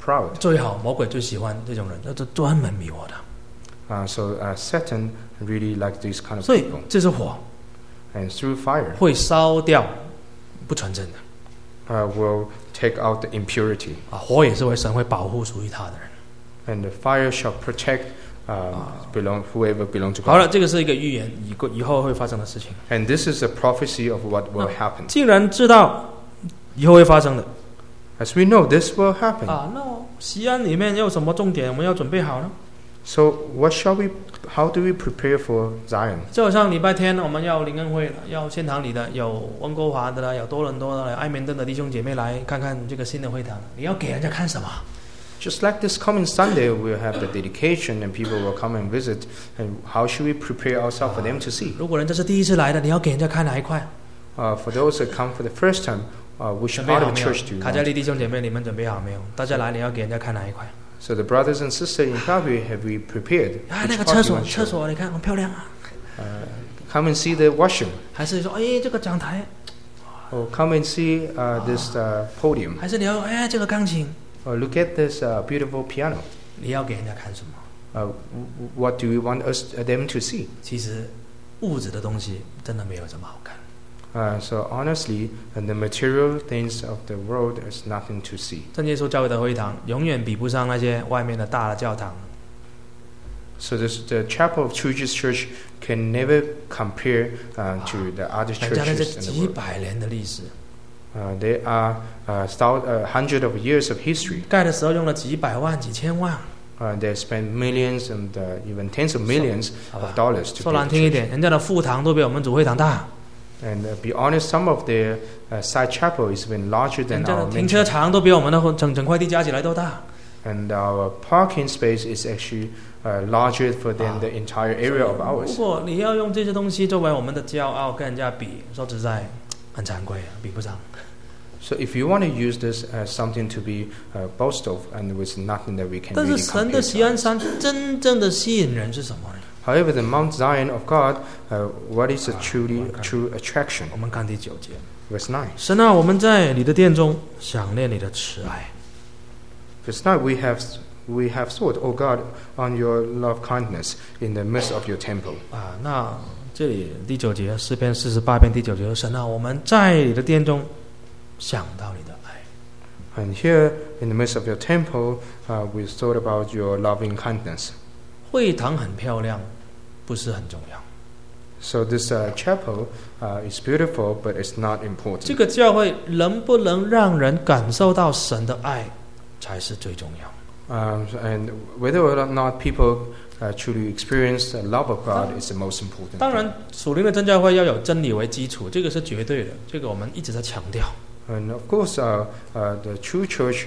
B: proud.
A: 最好魔鬼最喜欢这种人，那就专门迷惑他。
B: So Satan really likes these kind of
A: 所以
B: people.
A: 这是火，
B: And through fire,
A: 会烧掉不纯正的
B: will take out the impurity.
A: 啊，火也是会神会保护属于他的人。
B: And the fire shall protect whoever belongs to
A: 好了，
B: God.
A: 这个是一个预言，以后会发生的事情。
B: And this is a prophecy of what will happen.
A: 既然知道以后会发生的
B: As we know, this will happen.
A: 啊，那西安里面有什么重点我们要准备好呢？
B: So how do we prepare for Zion?
A: 就好像礼拜天我们要灵恩会了，要现场里的，有温哥华的啦，有多伦多的啦，有埃明顿的弟兄姐妹来看看这个新的会堂，你要给人家看什么？
B: Just like this coming Sunday, we'll have the dedication and people will come and visit. And how should we prepare ourselves for them to see?
A: 如果人这是第一次来的，你要给人家看哪一块？
B: For those that come for the first time, which
A: 准备
B: part
A: 好
B: of
A: 没
B: the
A: 有
B: church do？ you
A: 卡加
B: want?
A: 利弟兄姐妹，你们准备好没有？大家来，你要给人家看哪一块？
B: So the brothers and sisters in Calvary, have we prepared?
A: 啊，
B: Which
A: 那个
B: part
A: 厕
B: do you
A: 所，
B: want to
A: 厕
B: show?
A: 所，你看很漂亮啊。
B: Come and see the washroom.
A: 还是说，哎，这个讲台，
B: Or come and see this podium.
A: 还是你要，哎，这个钢琴，
B: Or look at this beautiful piano.
A: 你要给人家看什么？
B: What do we want them to see?
A: 其实物质的东西真的没有这么好看。
B: So honestly, the material things of the world is nothing to see.
A: 真耶稣教会的会堂永远比不上那些外面的大的教堂。
B: So the chapel of True Jesus Church can never compare to the other
A: 人家那是
B: churches in the
A: 几
B: world.
A: 百年的历史，
B: They are hundreds of years of history.
A: 盖的时候用了几百万、几千万。
B: They spent millions and even tens of millions of dollars to
A: 说
B: build
A: 难
B: the
A: 听一
B: church.
A: 点，人家的副堂都比我们主会堂大，
B: And be honest, some of their side chapel is even larger
A: 人
B: than
A: 家
B: our
A: 的
B: main
A: 停车
B: chapel.
A: 场都比我们的整块地加起来都大。
B: And our parking space is actually larger for than the entire area of
A: 如
B: ours.
A: 果你要用这些东西作为我们的骄傲跟人家比，说实在很惭愧啊，比不上。
B: So if you want to use this as something to be boast of, and with nothing that we can
A: 但是
B: really
A: 神
B: compare
A: 的
B: to
A: 锡安
B: ours.
A: 山真正的吸引人是什么呢？
B: However, the Mount Zion of God, what is a true attraction?
A: 我们看第9节，
B: Verse 9.
A: 神啊，我们在你的殿中想念你的慈爱。
B: Verse 9, we have thought, O God, on your love kindness in the midst of your temple.
A: 啊，那这里第9节，诗篇48篇第9节，神啊，我们在你的殿中想到你的爱。
B: And here, in the midst of your temple, we thought about your loving kindness.
A: 会堂很漂亮，不是很重要。
B: So this chapel is beautiful, but it's not
A: 这
B: important.
A: 个教会能不能让人感受到神的爱，才是最重要。
B: And whether or not people truly experience the love of God is the most important.
A: 当
B: thing.
A: 然，属灵的真教会要有真理为基础，这个是绝对的，这个我们一直在强调。
B: And of course, the true church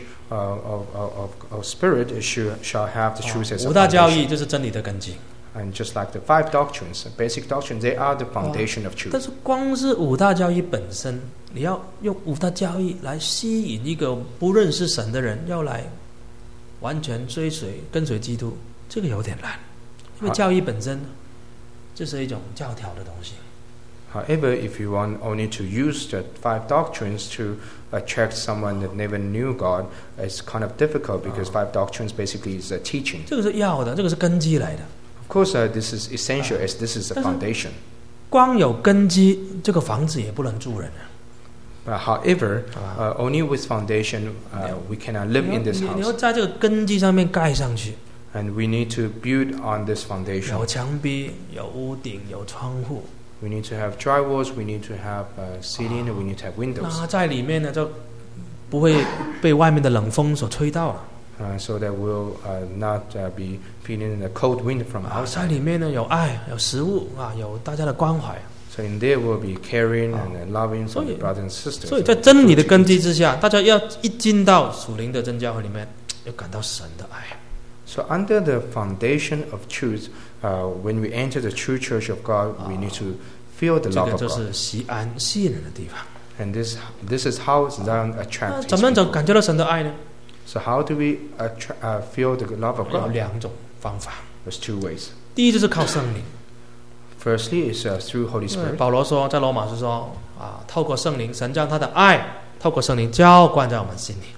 B: of spirit shall have the truth as
A: 五
B: a
A: 大教义
B: foundation.
A: 就是真理的根基。
B: And just like the 5 doctrines, basic doctrines, they are the foundation of
A: 但
B: truth.
A: 是光是五大教义本身，你要用五大教义来吸引一个不认识神的人，要来完全跟随基督，这个有点难，因为教义本身就是一种教条的东西。
B: However, if you want only to use the 5 doctrines to attract someone that never knew God, it's kind of difficult because 5 doctrines basically is a teaching.
A: 这个是要的，这个是根基来的。
B: Of course, this is essential as this is the foundation.
A: 光有根基，这个房子也不能住人啊。
B: However, only with foundation we cannot live in this
A: 你要
B: house.
A: 在这个根基上面盖上去，
B: And we need to build on this foundation.
A: 有墙壁，有屋顶，有窗户。
B: We need to have dry walls, we need to have ceiling, we need to have windows.
A: 那在里面呢，就不会被外面的冷风所吹到了。
B: So that we'll not be feeling the cold wind from
A: 在
B: outside.
A: 里面呢，有爱，有食物啊，有大家的关怀。
B: So in there we'll be caring and loving for the brothers and sisters.
A: 所以在真理的根基之下，大家要一进到属灵的真教会里面，要感到神的爱。
B: So under the foundation of truth, when we enter the true church of God, we need to feel the
A: 这
B: love
A: 个
B: of
A: 就
B: God.
A: 是锡安吸引人的地方。
B: And this is how Zion
A: 那
B: attracts
A: 怎
B: his
A: 么能
B: people.
A: 感觉到神的爱呢？
B: So how do we feel the love of
A: 有
B: God?
A: 2种方法。
B: There's 2 ways.
A: 第一就是靠圣灵。
B: Firstly, is through Holy
A: 因为
B: Spirit.
A: 保罗说，在罗马书说啊，透过圣灵，神将他的爱透过圣灵浇灌在我们心里。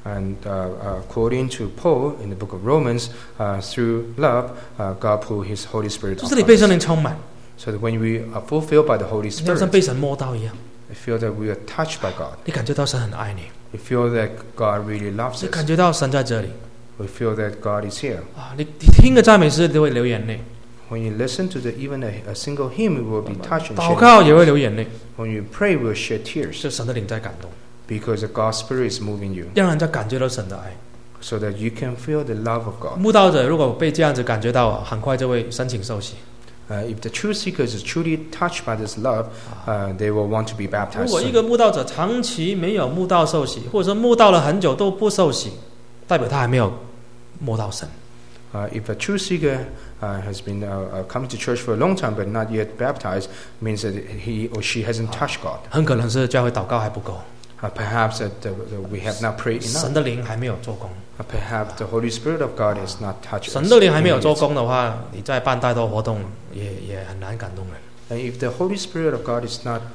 B: And according to Paul in the book of Romans, through love, God poured His Holy Spirit
A: 就
B: on
A: 是你被圣
B: us.
A: 灵充满，
B: So that when we are fulfilled by the Holy
A: 你好像
B: Spirit,
A: 被神摸到一样，
B: we feel that we are touched by God.
A: 你感觉到神很爱你，
B: We feel that God really loves
A: 你
B: us.
A: 感觉到神在这里
B: We feel that God is here.
A: 啊！你听个赞美诗，你都会流眼泪，
B: When you listen to even a single hymn, you will be touched and
A: 祷
B: shed.
A: 告也会流眼泪，
B: When you pray, you will shed tears
A: 是神的灵在感动，
B: because the God's Spirit is moving you,
A: 让人家感觉到神的爱。
B: so that you can feel the love of God.
A: 慕道者如果被这样子感觉到啊，很快就会申请受洗。
B: If the truth seekers is truly touched by this love, they will want to be
A: 如
B: baptized
A: 果一
B: soon.
A: 个慕道者长期没有慕道受洗，或者说慕道了很久都不受洗，代表他还没有摸到神。
B: If a truth seeker has been coming to church for a long time but not yet baptized, means that he or she hasn't touched God.
A: 很可能是教会祷告还不够，
B: Perhaps that we have not prayed
A: 神
B: enough.
A: 的灵还没有做工。
B: Perhaps the Holy Spirit of God has not touched
A: 神
B: us.
A: 的灵还没有做工的话，你再办太多活动也很难感动人。
B: And if the Holy Spirit of God is not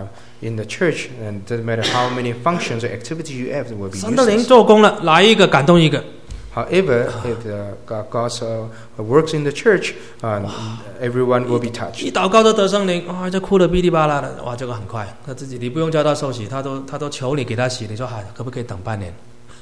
B: in the church, and doesn't matter how many functions or activities you have, it will be
A: 神的灵
B: useless.
A: 做工了，来一个感动一个。
B: However, if God's works in the church, everyone will be
A: 一
B: touched.
A: 祷告就得圣灵，哇，就哭得噼里啪啦的，哇，这个很快，他自己你不用叫他受洗，他都求你给他洗，你说哎，可不可以等半年？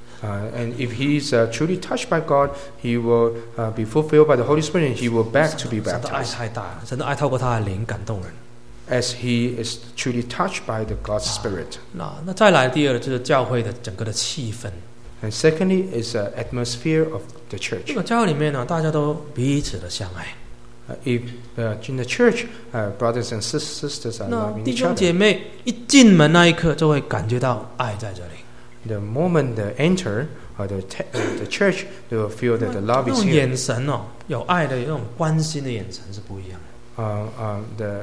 B: And if he's truly touched by God, he will be fulfilled by the Holy Spirit, and he will beg to be
A: 神的爱
B: baptized,
A: 太大了，神的爱透过他的灵感动人。
B: as he is truly touched by the God's Spirit.
A: 那再来第二个就是教会的整个的气氛。
B: And secondly is the atmosphere of the
A: 这
B: church.
A: 个教会里面呢，大家都彼此的相爱。
B: If in the church, brothers and sisters are
A: 那
B: loving
A: 弟
B: each
A: 兄
B: other,
A: 姐妹一进门那一刻，就会感觉到爱在这里。
B: the moment they enter the church, they will feel that the
A: 那
B: love is
A: 种
B: here.
A: 眼神哦，有爱的那种关心的眼神是不一样的。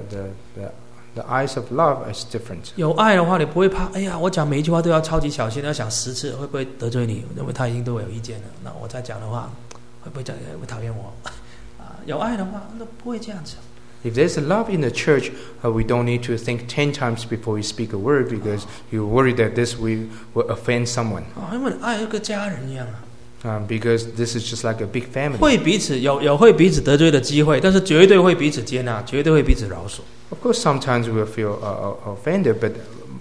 B: The eyes of love is different.
A: 有爱的话，你不会怕。哎呀，我讲每一句话都要超级小心，要想10次，会不会得罪你？因为他已经对我有意见了。那我再讲的话，会不会讨厌我？有爱的话，那不会这样子。
B: If there's a love in the church, we don't need to think 10 times before we speak a word because you worry that this will offend someone.
A: 因为爱就跟家人一样啊，
B: Because this is just like a big family.
A: 会彼此有会彼此得罪的机会，但是绝对会彼此接纳，绝对会彼此饶恕。
B: Of course, sometimes we will feel offended, but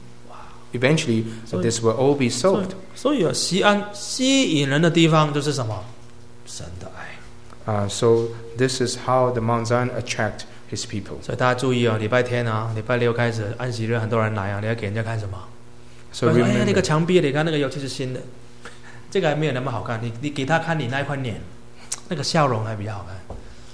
B: eventually this will all be solved.
A: 所以西安吸引人的地方就是什么？神的爱。
B: So this is how the Mount Zion attract His people.
A: 所以大家注意哦，礼拜天啊，礼拜6开始安息日，很多人来啊，你要给人家看什么？
B: So
A: 哎呀，那
B: remember,
A: 个墙壁，你看那个油漆是新的，这个还没有那么好看。你给他看你那一块脸，那个笑容还比较好看。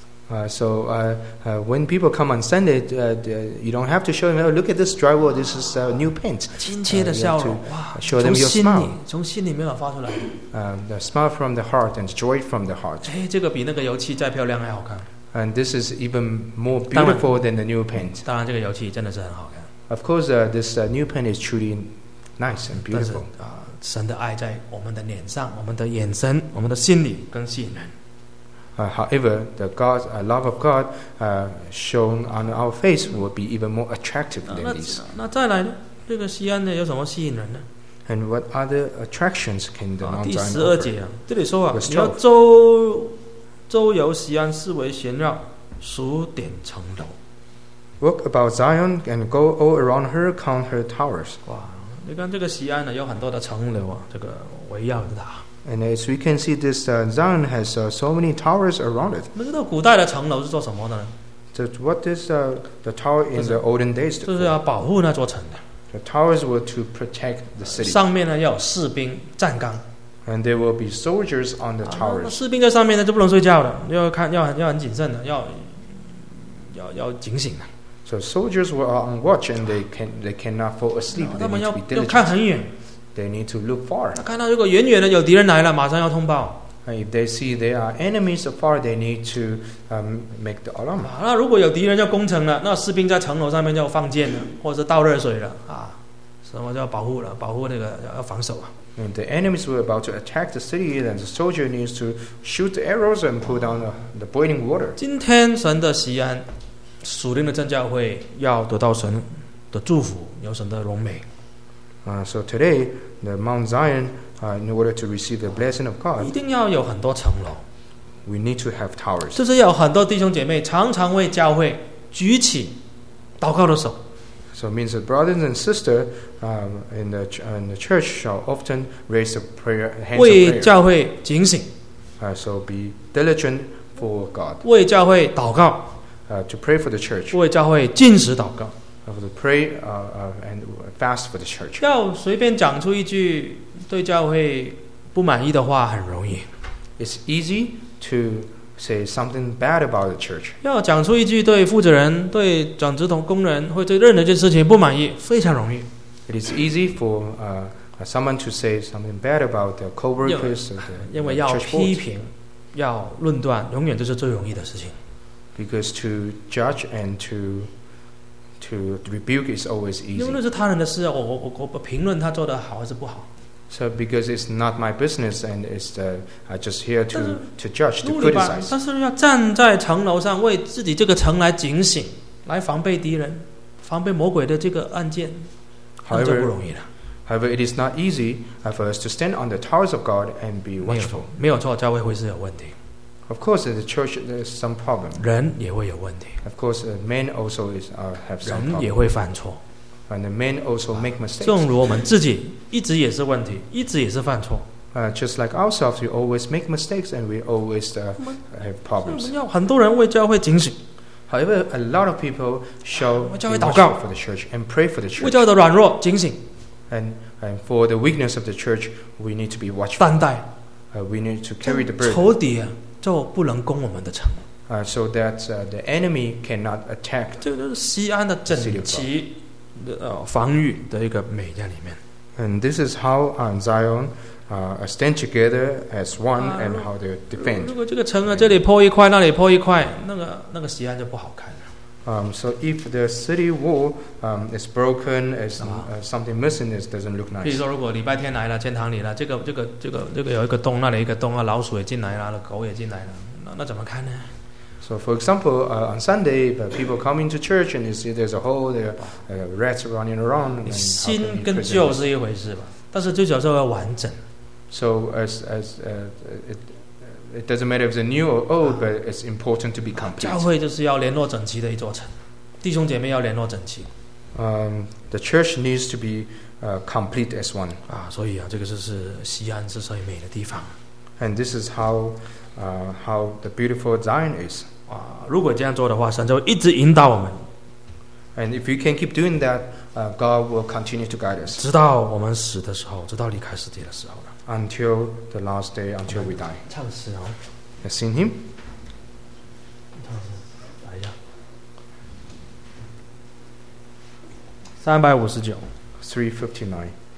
B: when people come on Sunday, you don't have to show them, oh, look at this drywall, this is new paint.
A: 亲切的笑容，
B: you
A: 哇，
B: show
A: 从
B: them your
A: 心里
B: smile.
A: 从心里面有发出来。
B: The smile from the heart and joy from the heart.
A: 哎，这个比那个油漆再漂亮还好看。
B: And this is even more
A: 当然。
B: beautiful than the new paint.
A: 当然，这个油漆真的是很好看。
B: Of course, this new paint is truly nice and
A: 但是
B: beautiful.
A: 神的爱在我们的脸上、我们的眼神、我们的心里更吸引人。
B: However, the love of God shown on our face will be even more attractive than these.
A: 那再来呢？这个西安呢有什么吸引人呢？
B: And what other attractions can the Mount
A: 第
B: Zion
A: 12
B: offer?
A: 节啊，这里说啊，
B: Verse
A: 你要
B: 12
A: 周游西安，四围旋绕，数点城楼。
B: Walk about Zion and go all around her, count her towers.
A: 哇，你看这个西安呢有很多的城楼啊，这个围绕着它。
B: And as we can see, this Zion has so many towers around it.
A: 我们知道古代的城楼是做什么的呢？
B: So what is the tower in the olden days
A: 就是
B: for?
A: 要保护那座城的。
B: The towers were to protect the city.
A: 上面呢要有士兵站岗，
B: And there will be soldiers on the
A: 那
B: towers.
A: 士兵在上面呢就不能睡觉的，要很谨慎的，要警醒的。
B: So soldiers were on watch and they cannot fall asleep.
A: 他
B: They
A: 们
B: need to be
A: 要看
B: diligent.
A: 很远，
B: They need to look far.
A: 看到如果远远的有敌人来了，马上要通报。
B: If they see there are enemies afar, they need to make the alarm.
A: 那如果有敌人要攻城了，那士兵在城楼上面就放箭了，或者是倒热水了啊，什么叫保护了？保护那个要防守啊。
B: When the enemies were about to attack the city, then the soldier needs to shoot the arrows and put down the boiling water.
A: 今天神的西安，属灵的真教会要得到神的祝福，有神的荣美。
B: So today, the Mount Zion in order to receive the blessing of
A: 一
B: God,
A: 定要有很多层楼，
B: we need to have towers.
A: 就是要有很多弟兄姐妹常常为教会举起祷告的手，
B: So it means that brothers and sisters in the church shall often raise the hands of
A: 为
B: prayer.
A: 教会警醒，
B: So be diligent for God,
A: 为教会祷告，
B: to pray for the church,
A: 为教会禁食祷告。
B: to pray and fast for the church.
A: 要随便讲出一句对教会不满意的话很容易，
B: It's easy to say something bad about the church.
A: 要讲出一句对负责人、对转职工人或对任何一件事情不满意非常容易。
B: It is easy for someone to say something bad about their co-workers, or
A: 因为
B: the
A: 要
B: church
A: 批
B: board.
A: 评、要论断，永远都是最容易的事情。
B: Because to judge and to rebuke is always
A: 因为
B: easy.
A: 那是他人的事啊，我评论他做的好还是不好。
B: So because it's not my business and it's just here
A: 但是
B: to judge, to
A: 努力吧，
B: criticize.
A: 但是要站在城楼上，为自己这个城来警醒，来防备敌人、防备魔鬼的这个案件，那就不
B: However,
A: 容易了。
B: however, it is not easy for us to stand on the towers of God and be
A: 没有错
B: watchful.
A: 没有错，教会会是有问题，
B: Of course, in the church there's some problem.
A: 人也会有问题，
B: Of course, men also have some
A: 人也
B: problem.
A: 会犯错。
B: And the men also make
A: 正
B: mistakes.
A: 如我们自己一直也是问题，一直也是犯错。
B: Just like ourselves, we always make mistakes and we always have
A: 所以我
B: problems.
A: 们要很多人为教会警醒，
B: However, a lot of people shall
A: 为
B: be
A: 教会祷告，
B: watchful for the church and pray for the
A: 为
B: church.
A: 教会的软弱警醒，
B: And for the weakness of the church, we need to be watchful.
A: 担待
B: We need to carry the burden
A: 仇敌啊，就不能攻我们的城。
B: so that the enemy cannot attack.
A: 这个就是西安的整齐的防御的一个美在里面。
B: And this is how Zion stand together as one and how they
A: 如
B: defend.
A: 果这个城啊，这里破一块，那里破一块，那个西安就不好看了。
B: So if the city wall is broken, is something missing, it doesn't look
A: 比如
B: nice.
A: 说，如果礼拜天来了，天堂里了，这个有一个洞，那里一个洞啊，老鼠也进来了，狗也进来了，那怎么看呢？
B: So, for example, on Sunday, people come into church and you see there's a hole, there are rats running around. And how can
A: 新
B: you
A: 跟
B: present
A: 旧
B: this?
A: 是一回事吧，但是最主要是要完整。
B: So, it doesn't matter if it's new or old, but it's important to be
A: 教
B: complete.
A: 会就是要联络整齐的一座城，弟兄姐妹要联络整齐
B: The church needs to be complete as one.
A: 啊，所以啊，这个就是西安之所以美的地方
B: And this is how the beautiful Zion is.
A: 啊。如果这样做的话，神就一直引导我们，
B: And if you can keep doing that, God will continue to guide us
A: 直到我们死的时候，直到离开世界的时候了。
B: until the last day, until we die.
A: 唱诗哦，
B: Let's sing him.
A: 唱诗来一下，359。
B: 359.